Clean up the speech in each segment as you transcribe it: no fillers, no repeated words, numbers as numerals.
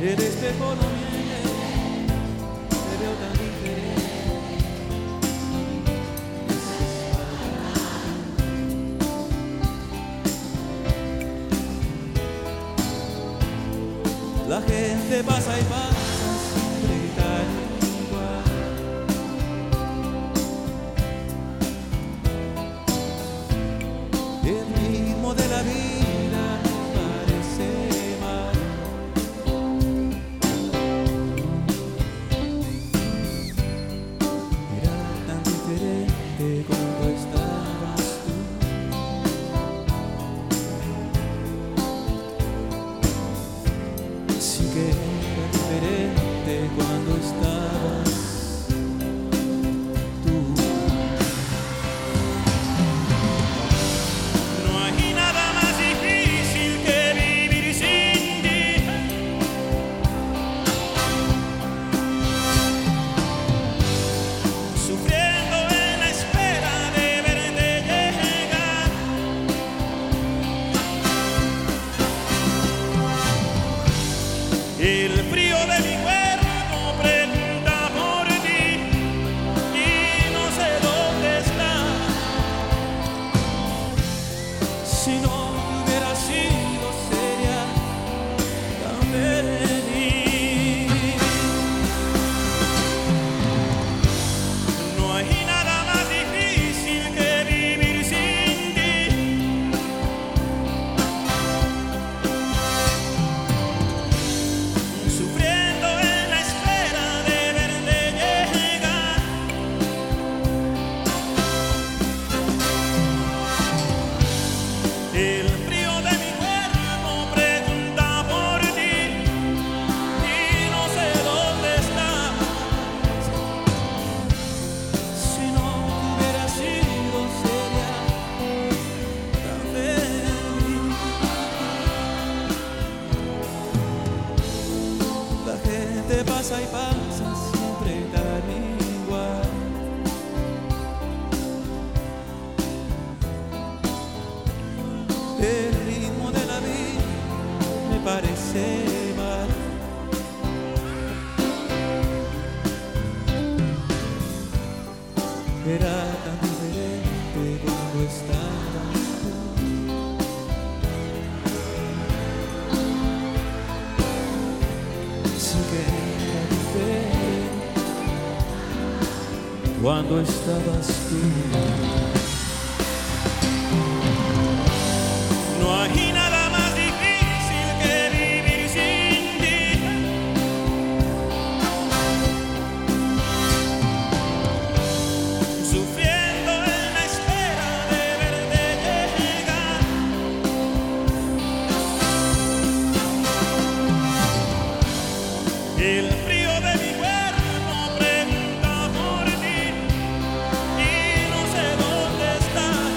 El espejo no miente, te veo tan diferente. La gente pasa y pasa, siempre tan igual. El ritmo de la vida no parece mal. Era tan diferente cuando estabas tú. Sí que era diferente cuando estabas tú. No hay nada más difícil que vivir sin ti. Sufriendo en la espera de verte llegar. El frío de mi cuerpo pregunta por ti y no sé dónde está. Si no hubiera sido seria tan feliz. No hay nada más difícil que vivir sin ti. Sufriendo en la espera de verte llegar. El frío de mi cuerpo pregunta por ti y no sé dónde estás. Si no hubiera sido seria tan feliz. La gente pasa y pasa, siempre tan igual. El ritmo de la vida me parece mal. Era tan diferente cuando estabas tú. Sí que era diferente cuando estabas tú. No hay nada más difícil que vivir sin ti. Sufriendo en la espera de verte llegar. El frío de mi cuerpo pregunta por ti y no sé dónde estás.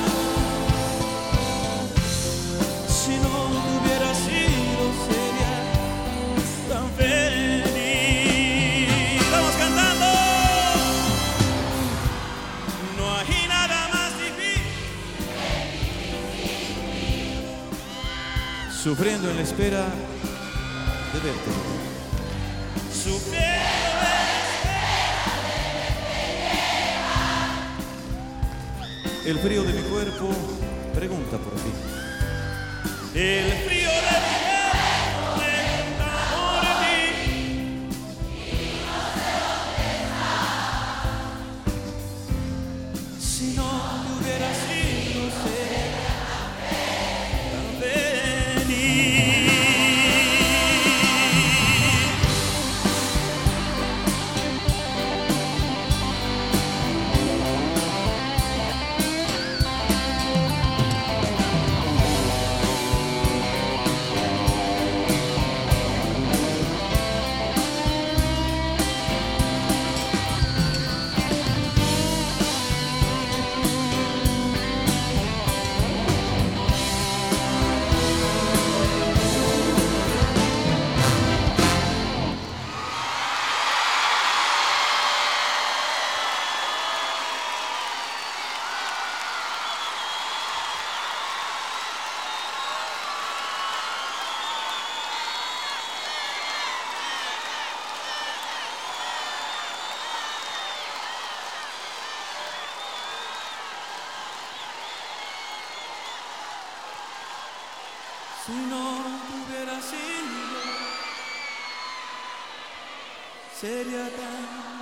Si no hubiera sido seria tan feliz. Vamos cantando. No hay nada más difícil. Sufriendo en la espera de verte. Sufriendo en la espera. El frío de mi cuerpo pregunta por ti. El frío de mi cuerpo pregunta por ti y no sé dónde estás. Si no hubiera sido seria tan feliz. Si no te hubiera sido, sería tan